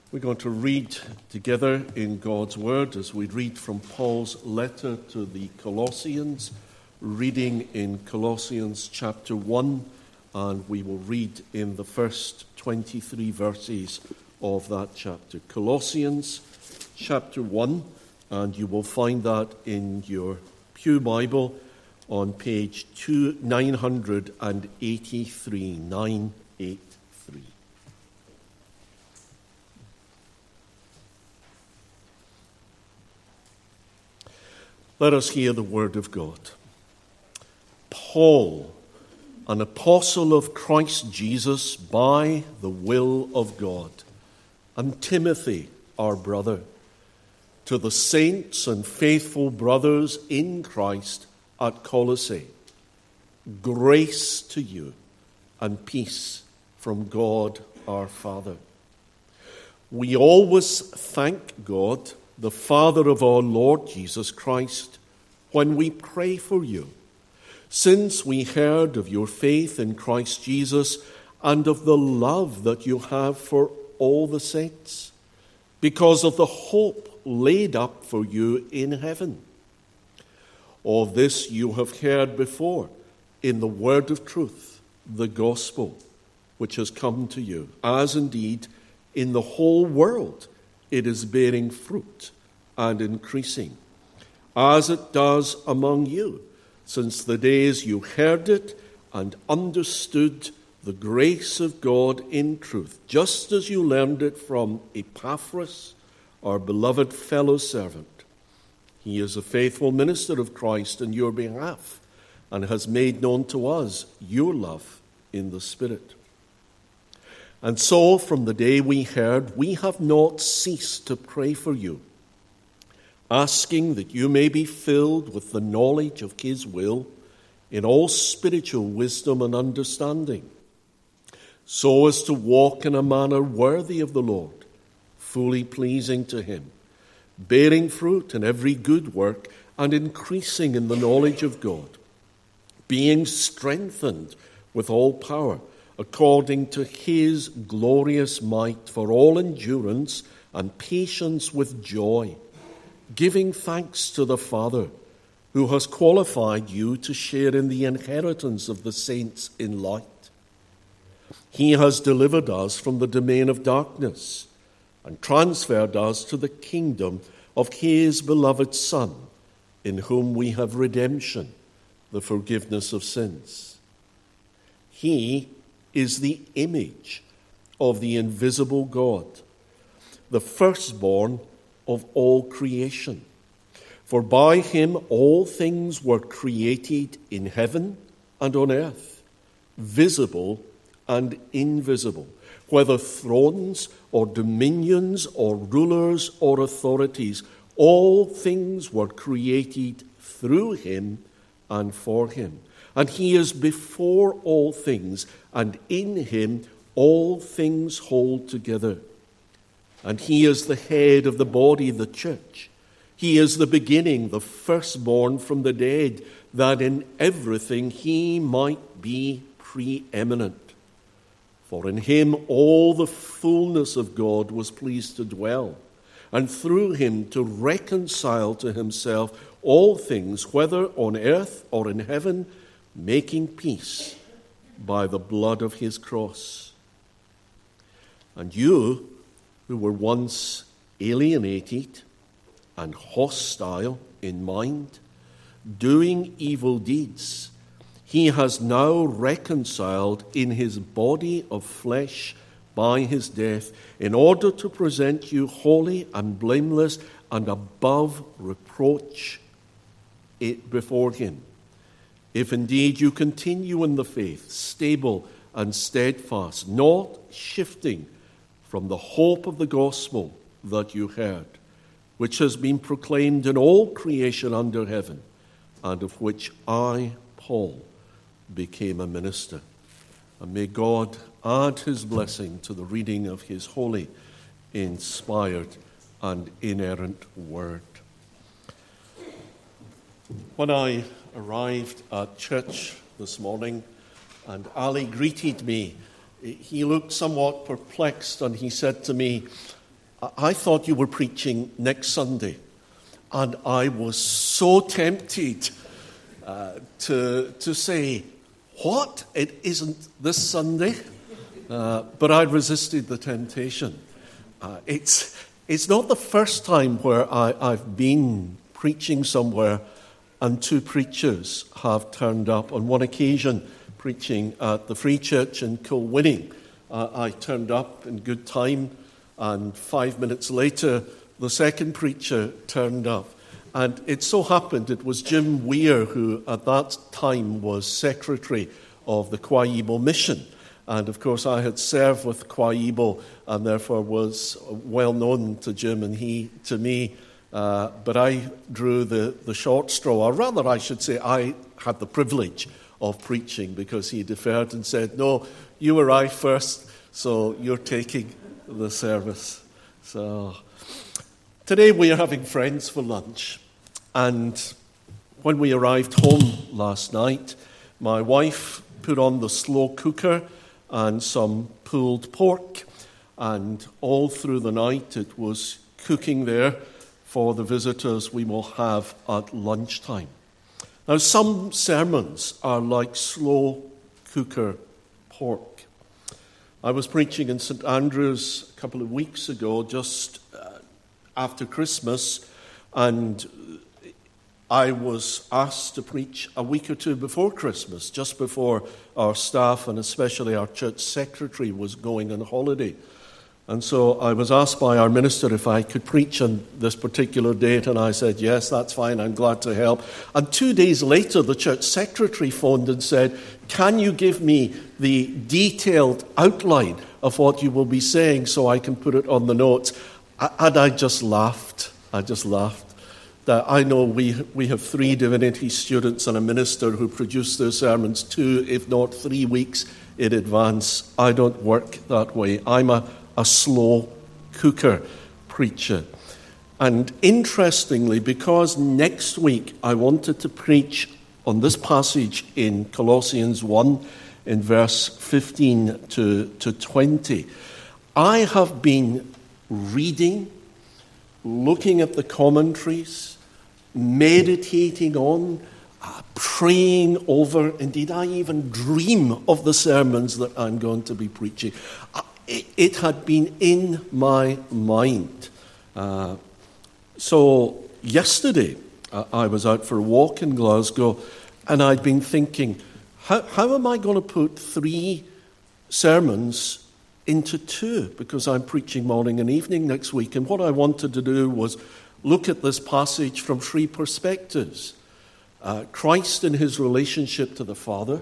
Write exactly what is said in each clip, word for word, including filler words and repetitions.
We're going to read together in God's Word as we read from Paul's letter to the Colossians, reading in Colossians chapter one, and we will read in the first twenty-three verses of that chapter. Colossians chapter one, and you will find that in your Pew Bible on page nine eighty-three, nine eighty-three. Let us hear the word of God. Paul, an apostle of Christ Jesus by the will of God, and Timothy, our brother, to the saints and faithful brothers in Christ at Colossae, grace to you and peace from God our Father. We always thank God, the Father of our Lord Jesus Christ, when we pray for you, since we heard of your faith in Christ Jesus and of the love that you have for all the saints, because of the hope laid up for you in heaven. All this you have heard before in the word of truth, the gospel, which has come to you, as indeed in the whole world it is bearing fruit and increasing, as it does among you, since the days you heard it and understood the grace of God in truth, just as you learned it from Epaphras, our beloved fellow servant. He is a faithful minister of Christ in your behalf and has made known to us your love in the Spirit. And so, from the day we heard, we have not ceased to pray for you, asking that you may be filled with the knowledge of his will in all spiritual wisdom and understanding, so as to walk in a manner worthy of the Lord, fully pleasing to him, bearing fruit in every good work and increasing in the knowledge of God, being strengthened with all power, according to his glorious might, for all endurance and patience with joy, giving thanks to the Father, who has qualified you to share in the inheritance of the saints in light. He has delivered us from the domain of darkness and transferred us to the kingdom of his beloved Son, in whom we have redemption, the forgiveness of sins. He is the image of the invisible God, the firstborn of all creation. For by him all things were created in heaven and on earth, visible and invisible, whether thrones or dominions or rulers or authorities. All things were created through him and for him. And he is before all things, and in him all things hold together. And he is the head of the body, the church. He is the beginning, the firstborn from the dead, that in everything he might be preeminent. For in him all the fullness of God was pleased to dwell, and through him to reconcile to himself all things, whether on earth or in heaven, making peace by the blood of his cross. And you, who were once alienated and hostile in mind, doing evil deeds, he has now reconciled in his body of flesh by his death, in order to present you holy and blameless and above reproach before him. If indeed you continue in the faith, stable and steadfast, not shifting from the hope of the gospel that you heard, which has been proclaimed in all creation under heaven, and of which I, Paul, became a minister. And may God add his blessing to the reading of his holy, inspired, and inerrant word. When I arrived at church this morning and Ali greeted me, he looked somewhat perplexed and he said to me, I thought you were preaching next Sunday, and I was so tempted uh, to to say, what? It isn't this Sunday? Uh, but I resisted the temptation. Uh, it's it's not the first time where I, I've been preaching somewhere and two preachers have turned up. On one occasion, preaching at the Free Church in Kilwinning, uh, I turned up in good time, and five minutes later, the second preacher turned up. And it so happened it was Jim Weir, who at that time was secretary of the Kwaibo Mission. And of course, I had served with Kwaibo and therefore was well known to Jim and he to me. Uh, but I drew the, the short straw, or rather, I should say, I had the privilege of preaching because he deferred and said, no, you arrived first, so you're taking the service. So today we are having friends for lunch. And when we arrived home last night, my wife put on the slow cooker and some pulled pork. And all through the night it was cooking there for the visitors we will have at lunchtime. Now, some sermons are like slow cooker pork. I was preaching in Saint Andrews a couple of weeks ago, just uh, after Christmas, and I was asked to preach a week or two before Christmas, just before our staff and especially our church secretary was going on holiday. And so I was asked by our minister if I could preach on this particular date, and I said, yes, that's fine, I'm glad to help. And two days later, the church secretary phoned and said, can you give me the detailed outline of what you will be saying so I can put it on the notes? And I just laughed. I just laughed. I know we we have three divinity students and a minister who produce their sermons two, if not three weeks in advance. I don't work that way. I'm a a slow cooker preacher. And interestingly, because next week I wanted to preach on this passage in Colossians one, in verse fifteen to, to twenty, I have been reading, looking at the commentaries, meditating on, uh, praying over. Indeed, I even dream of the sermons that I'm going to be preaching. Uh, It had been in my mind. Uh, so yesterday, uh, I was out for a walk in Glasgow, and I'd been thinking, how, how am I going to put three sermons into two? Because I'm preaching morning and evening next week. And what I wanted to do was look at this passage from three perspectives. Uh, Christ in his relationship to the Father,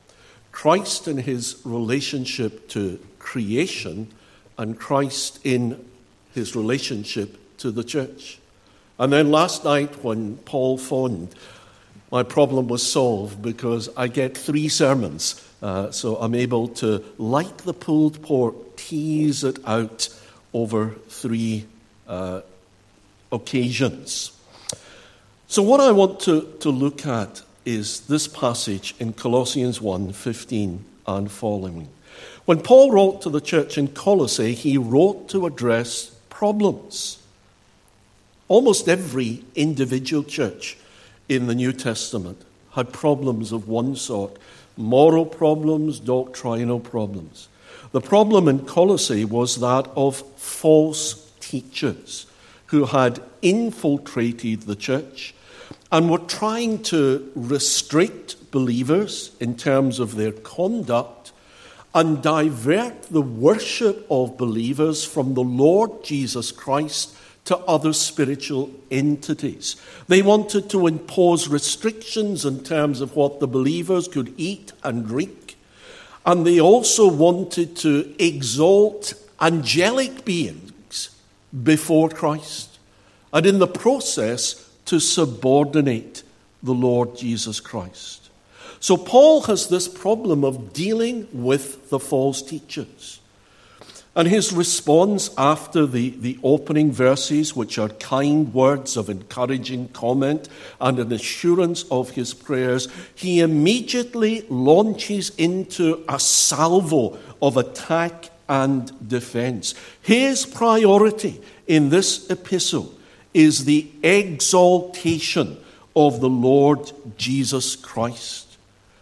Christ in his relationship to creation, and Christ in his relationship to the church. And then last night when Paul phoned, my problem was solved because I get three sermons. Uh, so I'm able to, like the pulled pork, tease it out over three uh, occasions. So what I want to, to look at is this passage in Colossians one, fifteen and following. When Paul wrote to the church in Colossae, he wrote to address problems. Almost every individual church in the New Testament had problems of one sort: moral problems, doctrinal problems. The problem in Colossae was that of false teachers who had infiltrated the church and were trying to restrict believers in terms of their conduct and divert the worship of believers from the Lord Jesus Christ to other spiritual entities. They wanted to impose restrictions in terms of what the believers could eat and drink, and they also wanted to exalt angelic beings before Christ, and in the process to subordinate the Lord Jesus Christ. So Paul has this problem of dealing with the false teachers. And his response after the, the opening verses, which are kind words of encouraging comment and an assurance of his prayers, he immediately launches into a salvo of attack and defense. His priority in this epistle is the exaltation of the Lord Jesus Christ.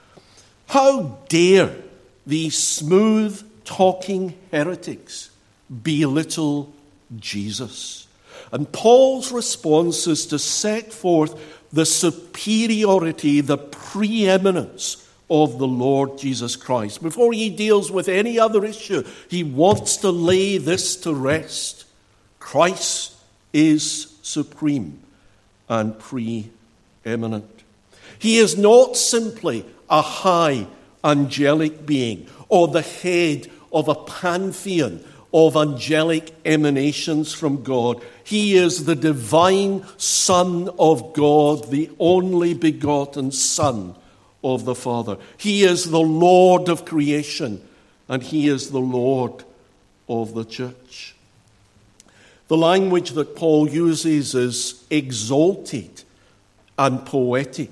How dare these smooth-talking heretics belittle Jesus? And Paul's response is to set forth the superiority, the preeminence of the Lord Jesus Christ. Before he deals with any other issue, he wants to lay this to rest. Christ is supreme and preeminent. He is not simply a high angelic being or the head of a pantheon of angelic emanations from God. He is the divine Son of God, the only begotten Son of the Father. He is the Lord of creation, and he is the Lord of the church. The language that Paul uses is exalted and poetic.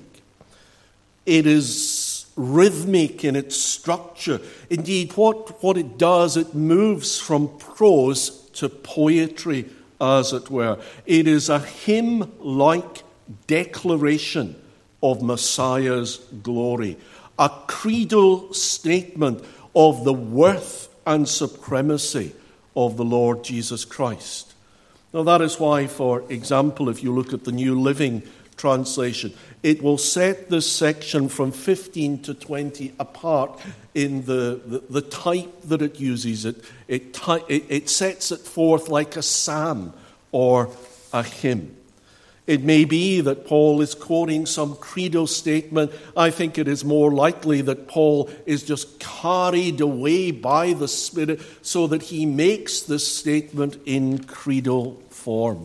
It is rhythmic in its structure. Indeed, what, what it does, it moves from prose to poetry, as it were. It is a hymn-like declaration of Messiah's glory, a creedal statement of the worth and supremacy of the Lord Jesus Christ. Now, that is why, for example, if you look at the New Living Translation, it will set this section from fifteen to twenty apart in the, the, the type that it uses. It, it, it, it sets it forth like a psalm or a hymn. It may be that Paul is quoting some creedal statement. I think it is more likely that Paul is just carried away by the Spirit so that he makes this statement in creedal form.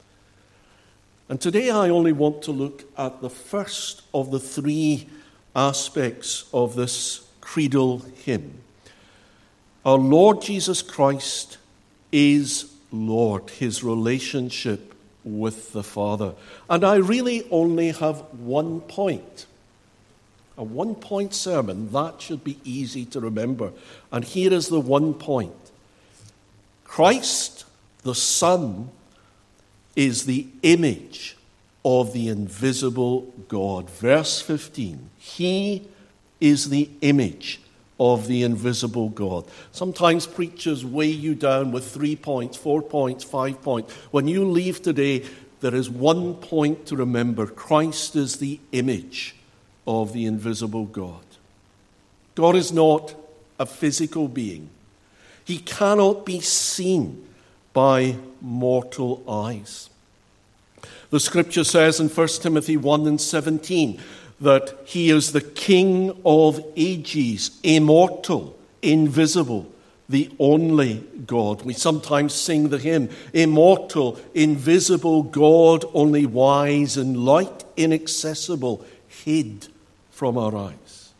And today I only want to look at the first of the three aspects of this creedal hymn. Our Lord Jesus Christ is Lord, his relationship with the Father. And I really only have one point. A one-point sermon, that should be easy to remember. And here is the one point. Christ, the Son, is the image of the invisible God. Verse fifteen, he is the image of the invisible God. Sometimes preachers weigh you down with three points, four points, five points. When you leave today, there is one point to remember. Christ is the image of the invisible God. God is not a physical being. He cannot be seen by mortal eyes. The scripture says in First Timothy one and seventeen that he is the King of ages, immortal, invisible, the only God. We sometimes sing the hymn, immortal, invisible God, only wise and light, inaccessible, hid from our eyes.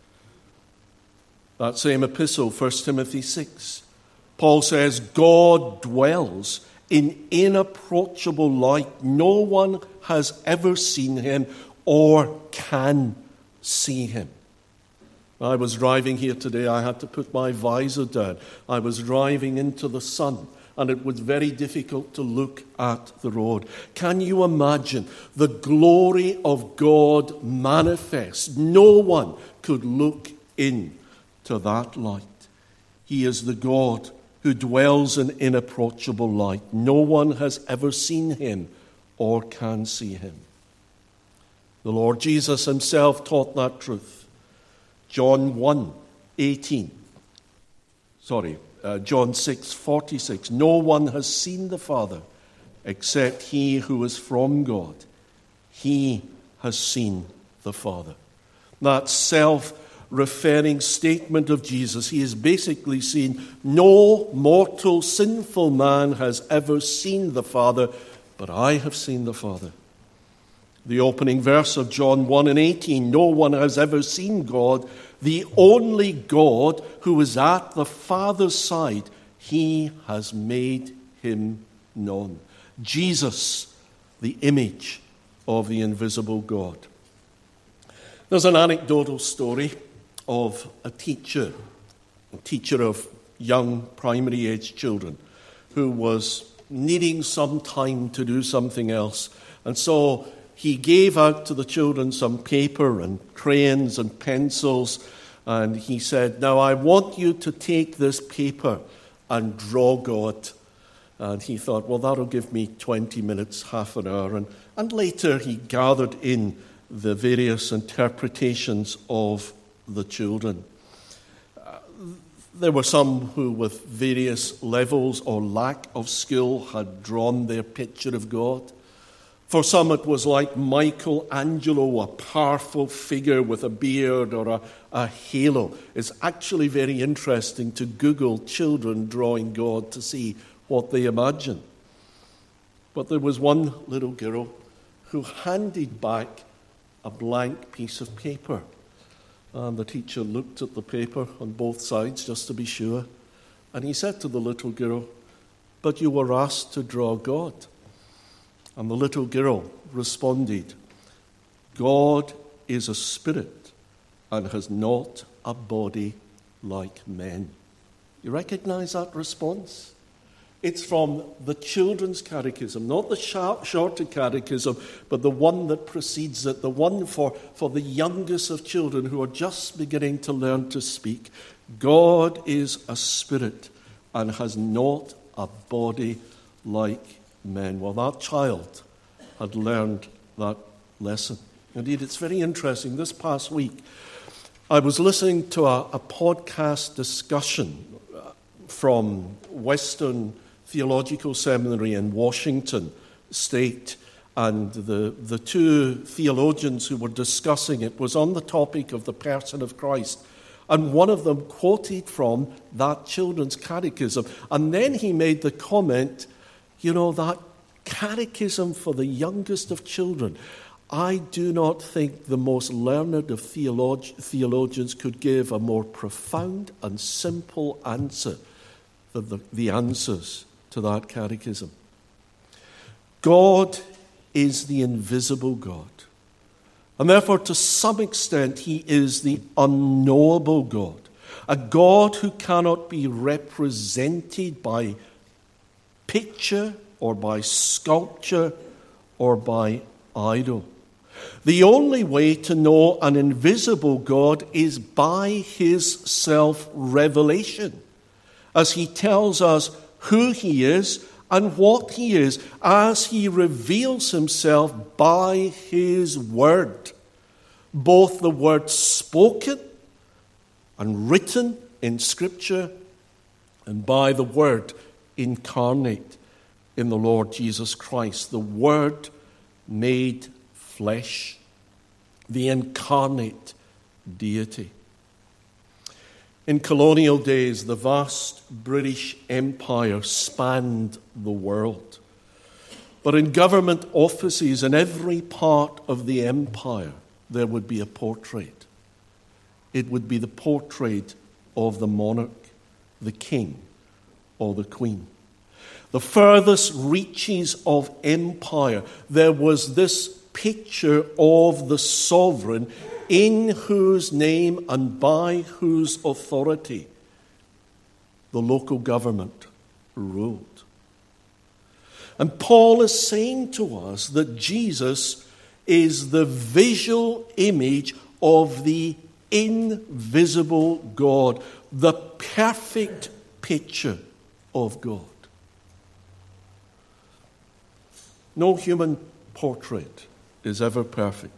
That same epistle, First Timothy six, Paul says, God dwells in inapproachable light. No one has ever seen him or can see him. I was driving here today. I had to put my visor down. I was driving into the sun, and it was very difficult to look at the road. Can you imagine the glory of God manifest? No one could look into that light. He is the God who dwells in inapproachable light. No one has ever seen him or can see him. The Lord Jesus himself taught that truth. John one eighteen. Sorry, uh, John six forty-six. No one has seen the Father except he who is from God. He has seen the Father. That self-referring statement of Jesus, he is basically saying, no mortal sinful man has ever seen the Father, but I have seen the Father. The opening verse of John one and eighteen, no one has ever seen God, the only God who is at the Father's side, he has made him known. Jesus, the image of the invisible God. There's an anecdotal story of a teacher, a teacher of young primary-age children who was needing some time to do something else. And so he gave out to the children some paper and crayons and pencils, and he said, "Now I want you to take this paper and draw God." And he thought, well, that'll give me twenty minutes, half an hour. And, and later he gathered in the various interpretations of the children. Uh, there were some who, with various levels or lack of skill, had drawn their picture of God. For some it was like Michelangelo, a powerful figure with a beard or a, a halo. It's actually very interesting to Google children drawing God to see what they imagine. But there was one little girl who handed back a blank piece of paper. And the teacher looked at the paper on both sides just to be sure. And he said to the little girl, "But you were asked to draw God." And the little girl responded, "God is a spirit and has not a body like men." You recognize that response? It's from the Children's Catechism, not the Shorter Catechism, but the one that precedes it, the one for, for the youngest of children who are just beginning to learn to speak. God is a spirit and has not a body like men. Well, that child had learned that lesson. Indeed, it's very interesting. This past week, I was listening to a, a podcast discussion from Western Theological Seminary in Washington State, and the, the two theologians who were discussing it was on the topic of the person of Christ. And one of them quoted from that Children's Catechism. And then he made the comment, you know, that catechism for the youngest of children, I do not think the most learned of theolog- theologians could give a more profound and simple answer than the, the answers to that catechism. God is the invisible God. And therefore, to some extent, he is the unknowable God. A God who cannot be represented by picture or by sculpture or by idol. The only way to know an invisible God is by his self-revelation, as he tells us who he is and what he is, as he reveals himself by his word, both the word spoken and written in Scripture, and by the word incarnate in the Lord Jesus Christ, the word made flesh, the incarnate deity. In colonial days, the vast British Empire spanned the world. But in government offices in every part of the empire, there would be a portrait. It would be the portrait of the monarch, the king, or the queen. The furthest reaches of empire, there was this picture of the sovereign in whose name and by whose authority the local government ruled. And Paul is saying to us that Jesus is the visual image of the invisible God, the perfect picture of God. No human portrait is ever perfect.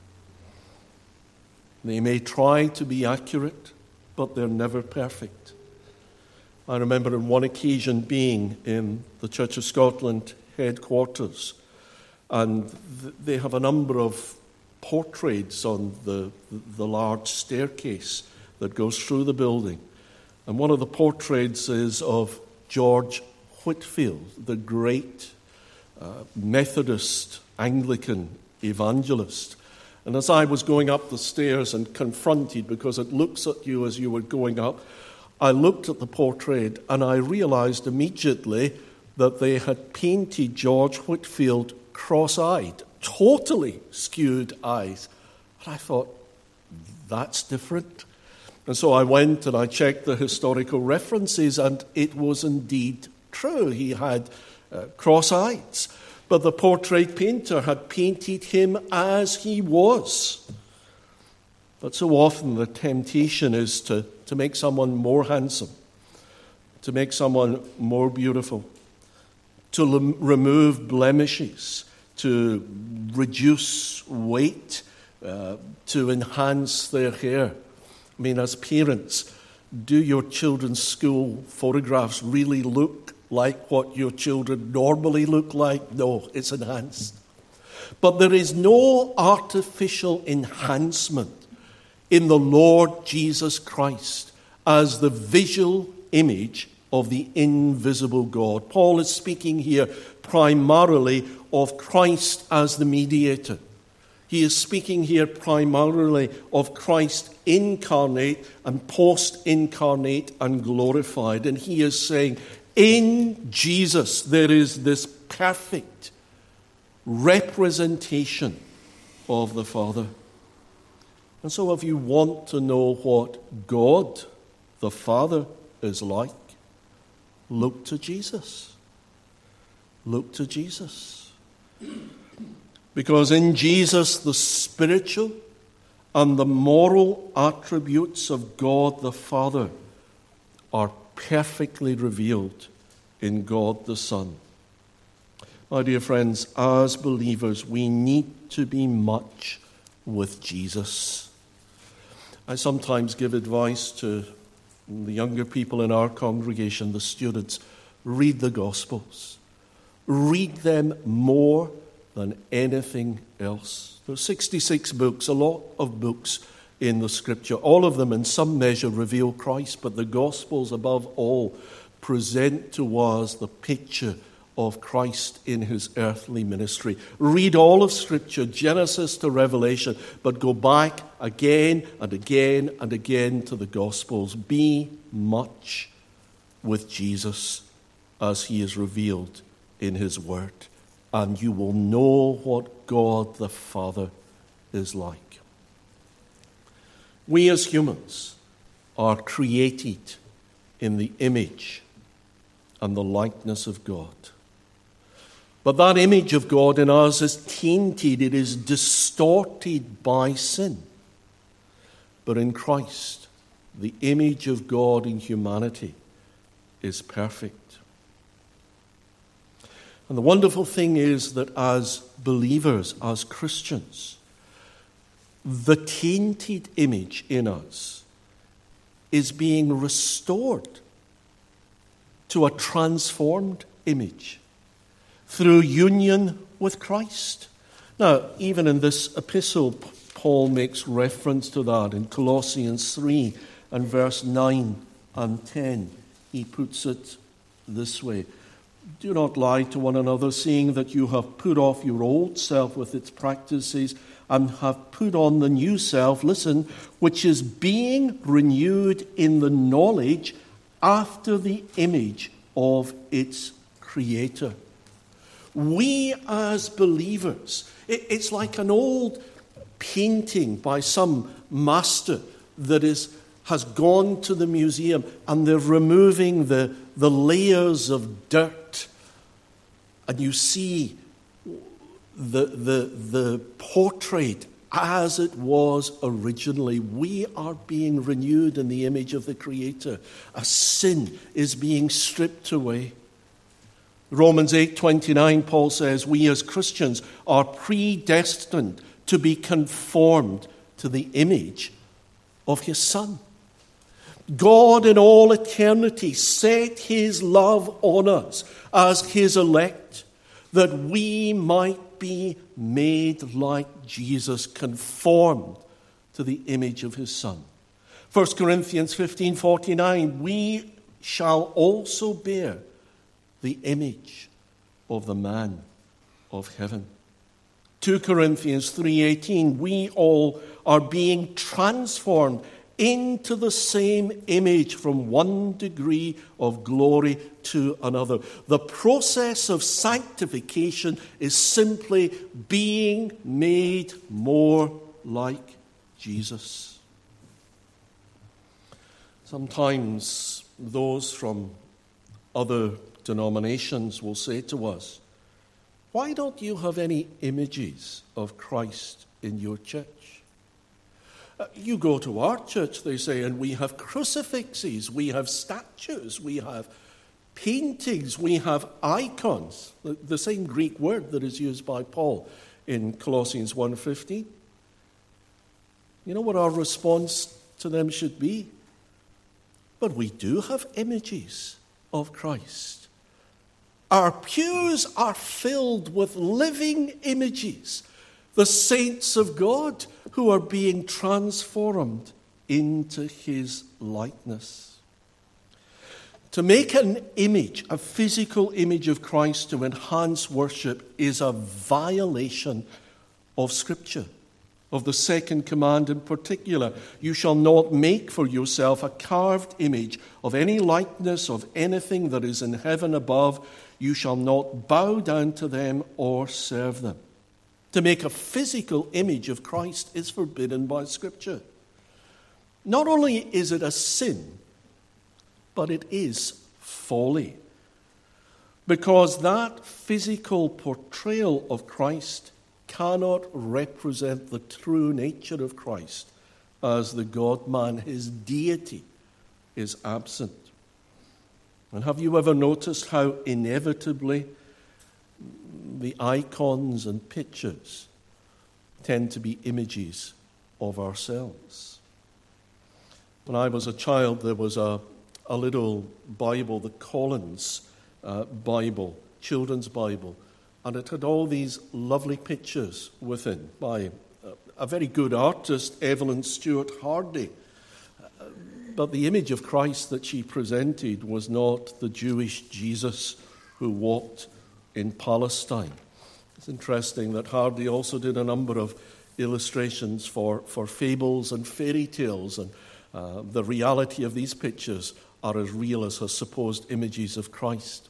They may try to be accurate, but they're never perfect. I remember on one occasion being in the Church of Scotland headquarters, and th- they have a number of portraits on the, the large staircase that goes through the building. And one of the portraits is of George Whitefield, the great uh, Methodist Anglican evangelist. And as I was going up the stairs and confronted, because it looks at you as you were going up, I looked at the portrait and I realized immediately that they had painted George Whitefield cross-eyed, totally skewed eyes. And I thought, that's different. And so I went and I checked the historical references, and it was indeed true. He had uh, cross eyes, but the portrait painter had painted him as he was. But so often the temptation is to, to make someone more handsome, to make someone more beautiful, to l- remove blemishes, to reduce weight, uh, to enhance their hair. I mean, as parents, do your children's school photographs really look like what your children normally look like? No, it's enhanced. But there is no artificial enhancement in the Lord Jesus Christ as the visual image of the invisible God. Paul is speaking here primarily of Christ as the mediator. He is speaking here primarily of Christ incarnate and post-incarnate and glorified. And he is saying, in Jesus there is this perfect representation of the Father. And so if you want to know what God, the Father, is like, look to Jesus. Look to Jesus. Because in Jesus, the spiritual and the moral attributes of God the Father are perfectly revealed in God the Son. My dear friends, as believers, we need to be much with Jesus. I sometimes give advice to the younger people in our congregation, the students. Read the Gospels. Read them more than anything else. There are sixty-six books, a lot of books in the Scripture. All of them in some measure reveal Christ, but the Gospels above all present to us the picture of Christ in his earthly ministry. Read all of Scripture, Genesis to Revelation, but go back again and again and again to the Gospels. Be much with Jesus as he is revealed in his word, and you will know what God the Father is like. We as humans are created in the image and the likeness of God. But that image of God in us is tainted, it is distorted by sin. But in Christ, the image of God in humanity is perfect. And the wonderful thing is that as believers, as Christians, the tainted image in us is being restored to a transformed image through union with Christ. Now, even in this epistle, Paul makes reference to that in Colossians three and verse nine and ten. He puts it this way: do not lie to one another, seeing that you have put off your old self with its practices and have put on the new self, listen, which is being renewed in the knowledge after the image of its Creator. We as believers, it's like an old painting by some master that is has gone to the museum, and they're removing the, the layers of dirt, and you see the, the, the portrait as it was originally. We are being renewed in the image of the Creator. A sin is being stripped away. Romans eight twenty-nine, Paul says, we as Christians are predestined to be conformed to the image of his Son. God in all eternity set his love on us as his elect, that we might be made like Jesus, conformed to the image of his Son. First Corinthians fifteen forty-nine, we shall also bear the image of the man of heaven. Second Corinthians three eighteen, we all are being transformed into the same image from one degree of glory to another. The process of sanctification is simply being made more like Jesus. Sometimes those from other denominations will say to us, why don't you have any images of Christ in your church? Uh, you go to our church, they say, and we have crucifixes, we have statues, we have paintings, we have icons, the, the same Greek word that is used by Paul in Colossians one fifteen. You know what our response to them should be? But we do have images of Christ. Our pews are filled with living images, the saints of God who are being transformed into his likeness. To make an image, a physical image of Christ to enhance worship is a violation of Scripture, of the second command in particular. You shall not make for yourself a carved image of any likeness of anything that is in heaven above. You shall not bow down to them or serve them. To make a physical image of Christ is forbidden by Scripture. Not only is it a sin, but it is folly. Because that physical portrayal of Christ cannot represent the true nature of Christ as the God-man. His deity is absent. And have you ever noticed how inevitably the icons and pictures tend to be images of ourselves? When I was a child, there was a, a little Bible, the Collins uh, Bible, children's Bible, and it had all these lovely pictures within by a very good artist, Evelyn Stewart Hardy. But the image of Christ that she presented was not the Jewish Jesus who walked in Palestine. It's interesting that Hardy also did a number of illustrations for, for fables and fairy tales, and uh, the reality of these pictures are as real as her supposed images of Christ.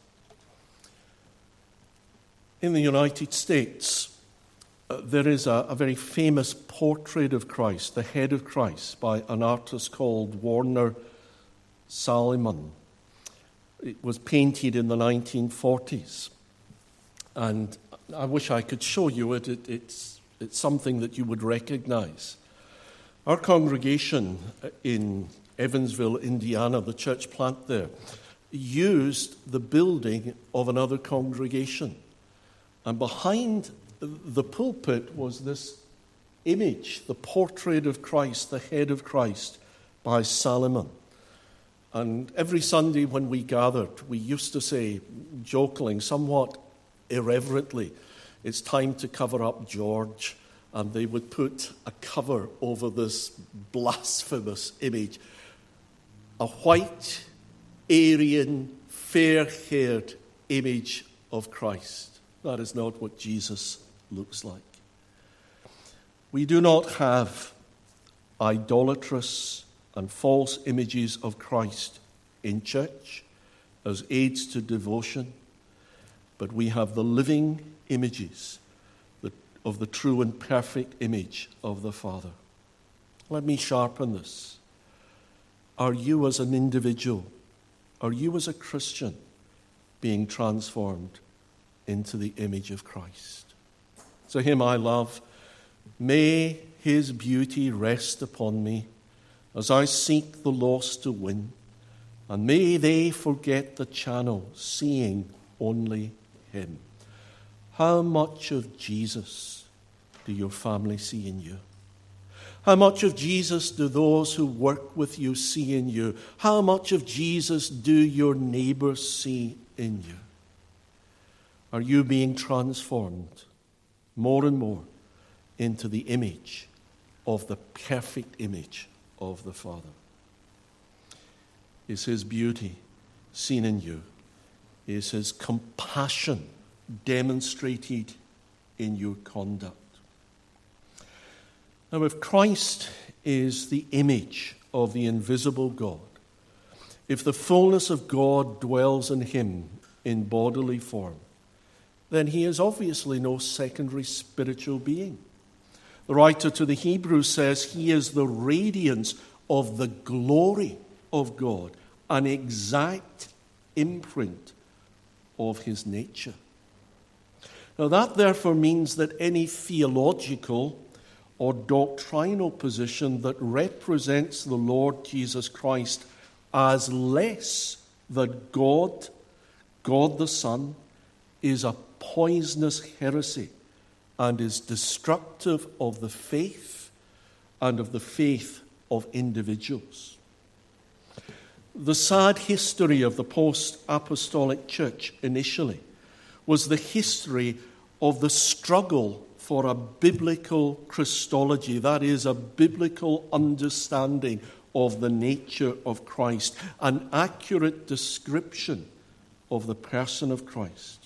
In the United States, uh, there is a, a very famous portrait of Christ, the head of Christ, by an artist called Warner Salomon. It was painted in the nineteen forties. And I wish I could show you it. it it's, it's something that you would recognize. Our congregation in Evansville, Indiana, the church plant there, used the building of another congregation. And behind the pulpit was this image, the portrait of Christ, the head of Christ, by Salomon. And every Sunday when we gathered, we used to say, jokingly, somewhat irreverently, it's time to cover up George. And they would put a cover over this blasphemous image. A white, Aryan, fair-haired image of Christ. That is not what Jesus looks like. We do not have idolatrous and false images of Christ in church as aids to devotion, but we have the living images of the true and perfect image of the Father. Let me sharpen this. Are you as an individual, are you as a Christian being transformed into the image of Christ? So him I love. May his beauty rest upon me as I seek the lost to win, and may they forget the channel, seeing only him. How much of Jesus do your family see in you? How much of Jesus do those who work with you see in you? How much of Jesus do your neighbors see in you? Are you being transformed more and more into the image of the perfect image of the Father? Is his beauty seen in you? Is his compassion demonstrated in your conduct? Now, if Christ is the image of the invisible God, if the fullness of God dwells in him in bodily form, then he is obviously no secondary spiritual being. The writer to the Hebrews says he is the radiance of the glory of God, an exact imprint of his nature. Now that therefore means that any theological or doctrinal position that represents the Lord Jesus Christ as less than God, God the Son, is a poisonous heresy and is destructive of the faith and of the faith of individuals. The sad history of the post-apostolic church initially was the history of the struggle for a biblical Christology, that is, a biblical understanding of the nature of Christ, an accurate description of the person of Christ.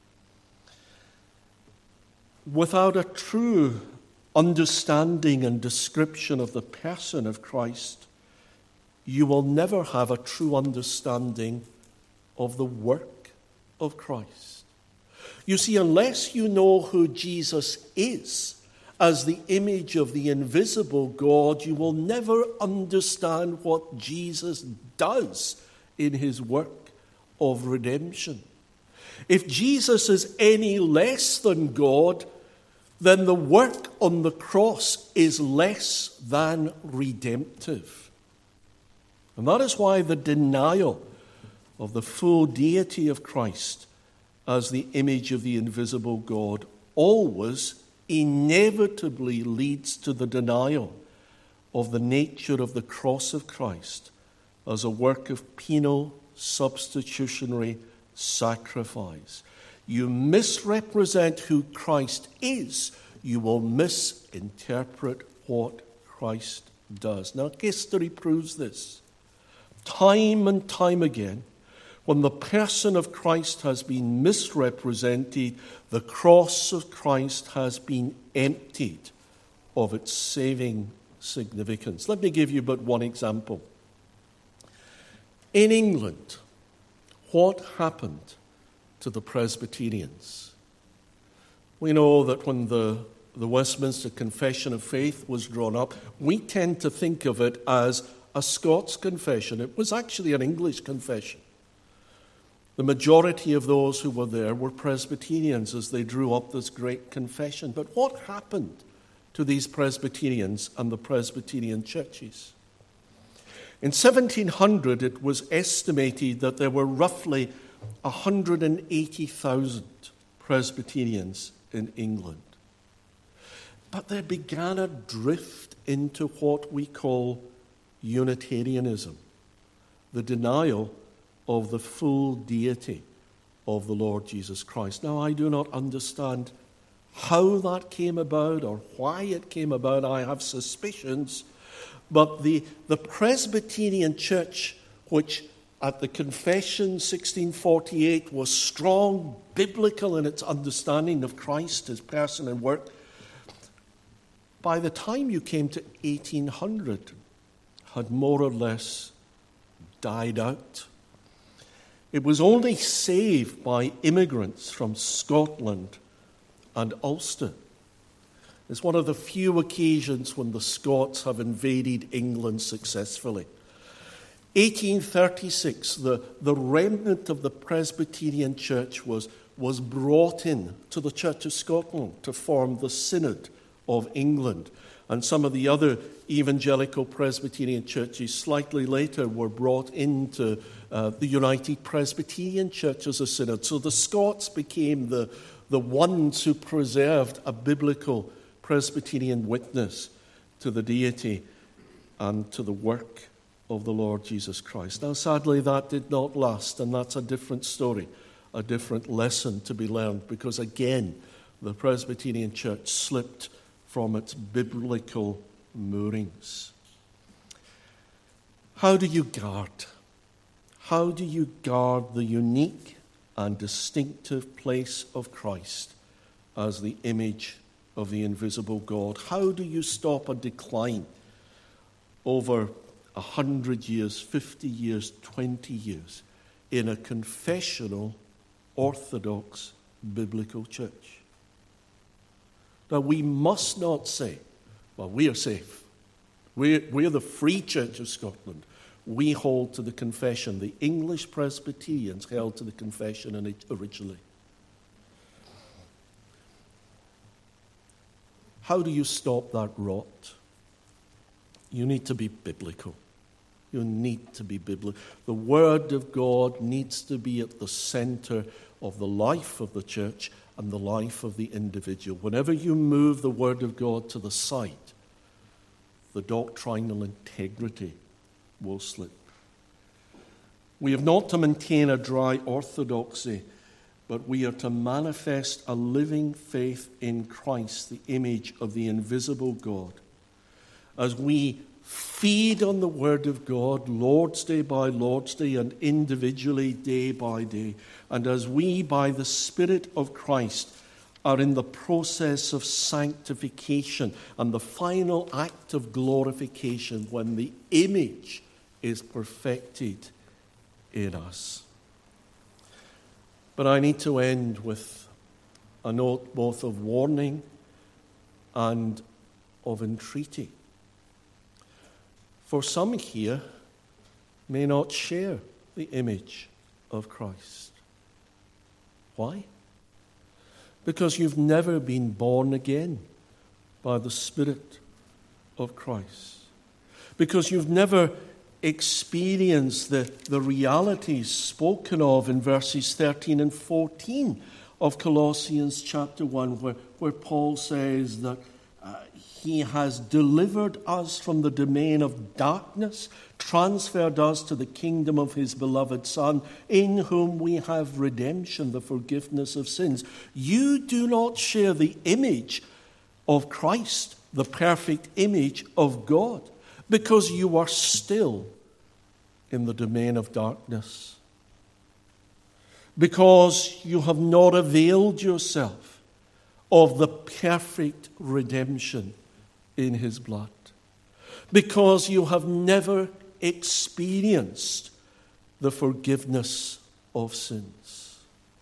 Without a true understanding and description of the person of Christ, you will never have a true understanding of the work of Christ. You see, unless you know who Jesus is as the image of the invisible God, you will never understand what Jesus does in his work of redemption. If Jesus is any less than God, then the work on the cross is less than redemptive. And that is why the denial of the full deity of Christ as the image of the invisible God always inevitably leads to the denial of the nature of the cross of Christ as a work of penal substitutionary sacrifice. You misrepresent who Christ is, you will misinterpret what Christ does. Now, history proves this. Time and time again, when the person of Christ has been misrepresented, the cross of Christ has been emptied of its saving significance. Let me give you but one example. In England, what happened to the Presbyterians? We know that when the, the Westminster Confession of Faith was drawn up, we tend to think of it as a Scots confession. It was actually an English confession. The majority of those who were there were Presbyterians as they drew up this great confession. But what happened to these Presbyterians and the Presbyterian churches? In seventeen hundred, it was estimated that there were roughly one hundred eighty thousand Presbyterians in England. But there began a drift into what we call Unitarianism, the denial of the full deity of the Lord Jesus Christ. Now, I do not understand how that came about or why it came about. I have suspicions. But the, the Presbyterian Church, which at the Confession sixteen forty-eight was strong, biblical in its understanding of Christ, his person and work, by the time you came to eighteen hundred, had more or less died out. It was only saved by immigrants from Scotland and Ulster. It's one of the few occasions when the Scots have invaded England successfully. eighteen thirty-six, the, the remnant of the Presbyterian Church was, was brought in to the Church of Scotland to form the Synod of England. And some of the other evangelical Presbyterian churches slightly later were brought into uh, the United Presbyterian Church as a synod. So the Scots became the, the ones who preserved a biblical Presbyterian witness to the deity and to the work of the Lord Jesus Christ. Now, sadly, that did not last, and that's a different story, a different lesson to be learned, because again, the Presbyterian Church slipped from its biblical moorings. How do you guard? How do you guard the unique and distinctive place of Christ as the image of the invisible God? How do you stop a decline over a hundred years, fifty years, twenty years in a confessional, orthodox, biblical church? Now, we must not say, well, we are safe. We're, we're the Free Church of Scotland. we hold to the confession. The English Presbyterians held to the confession originally. How do you stop that rot? You need to be biblical. You need to be biblical. The Word of God needs to be at the center of the life of the church and the life of the individual. Whenever you move the Word of God to the side, the doctrinal integrity will slip. We have not to maintain a dry orthodoxy, but we are to manifest a living faith in Christ, the image of the invisible God. As we feed on the Word of God, Lord's Day by Lord's Day and individually day by day, and as we, by the Spirit of Christ, are in the process of sanctification and the final act of glorification when the image is perfected in us. But I need to end with a note both of warning and of entreaty. For some here may not share the image of Christ. Why? Because you've never been born again by the Spirit of Christ. Because you've never experienced the, the realities spoken of in verses thirteen and fourteen of Colossians chapter one, where, where Paul says that uh, he has delivered us from the domain of darkness, transferred us to the kingdom of his beloved Son, in whom we have redemption, the forgiveness of sins. You do not share the image of Christ, the perfect image of God, because you are still in the domain of darkness. Because you have not availed yourself of the perfect redemption in his blood. Because you have never experienced the forgiveness of sins.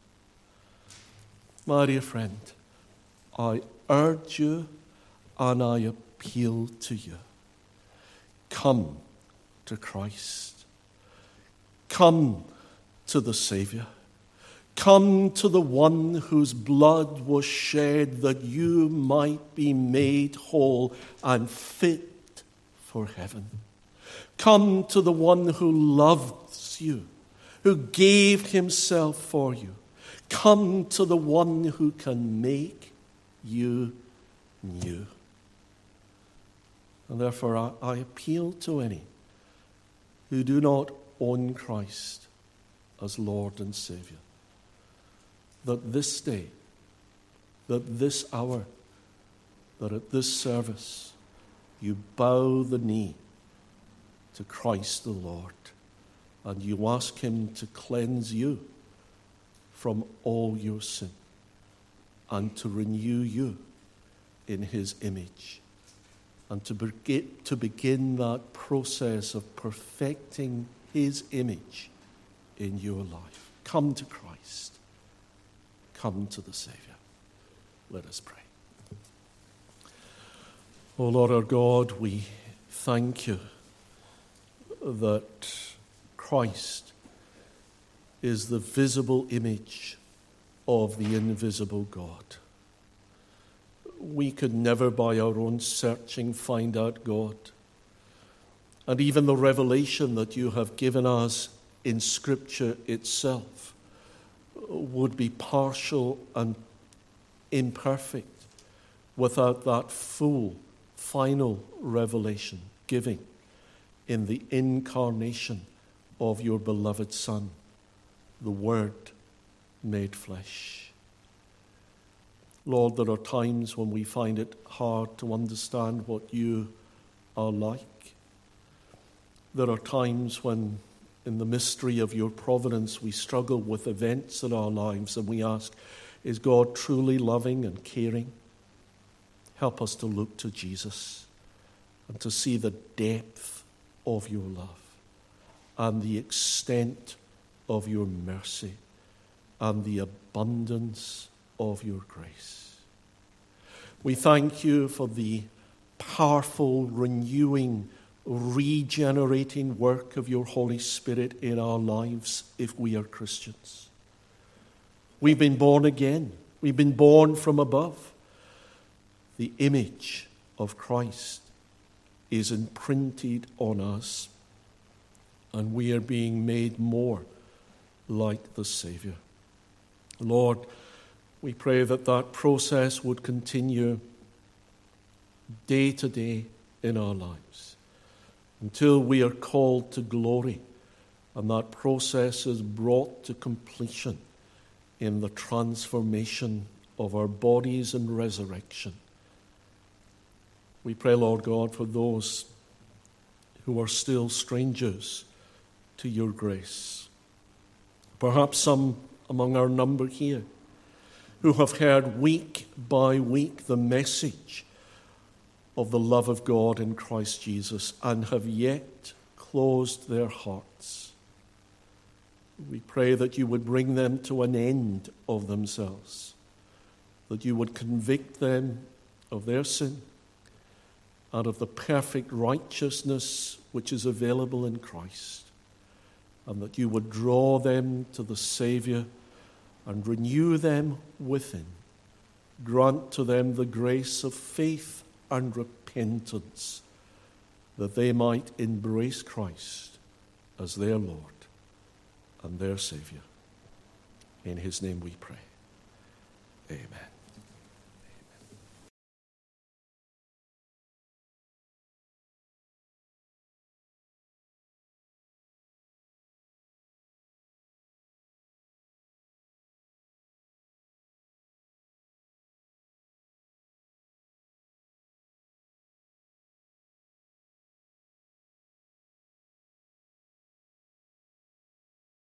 My dear friend, I urge you and I appeal to you. Come to Christ. Come to the Savior. Come to the one whose blood was shed that you might be made whole and fit for heaven. Come to the one who loves you, who gave himself for you. Come to the one who can make you new. And therefore I, I appeal to any who do not own Christ as Lord and Savior, that this day, that this hour, that at this service, you bow the knee to Christ the Lord, and you ask him to cleanse you from all your sin and to renew you in his image, and to begin, to begin that process of perfecting his image in your life. Come to Christ. Come to the Savior. Let us pray. O Lord our God, we thank you that Christ is the visible image of the invisible God. We could never by our own searching find out God. And even the revelation that you have given us in Scripture itself would be partial and imperfect without that full, final revelation giving in the incarnation of your beloved Son, the Word made flesh. Lord, there are times when we find it hard to understand what you are like. There are times when, in the mystery of your providence, we struggle with events in our lives and we ask, is God truly loving and caring? Help us to look to Jesus and to see the depth of your love and the extent of your mercy and the abundance of your grace. We thank you for the powerful, renewing regenerating work of your Holy Spirit in our lives if we are Christians. We've been born again. We've been born from above. The image of Christ is imprinted on us, and we are being made more like the Savior. Lord, we pray that that process would continue day to day in our lives until we are called to glory, and that process is brought to completion in the transformation of our bodies and resurrection. We pray, Lord God, for those who are still strangers to your grace. Perhaps some among our number here who have heard week by week the message of the love of God in Christ Jesus and have yet closed their hearts. We pray that you would bring them to an end of themselves, that you would convict them of their sin and of the perfect righteousness which is available in Christ, and that you would draw them to the Savior and renew them within. Grant to them the grace of faith and repentance, that they might embrace Christ as their Lord and their Savior. In his name we pray. Amen.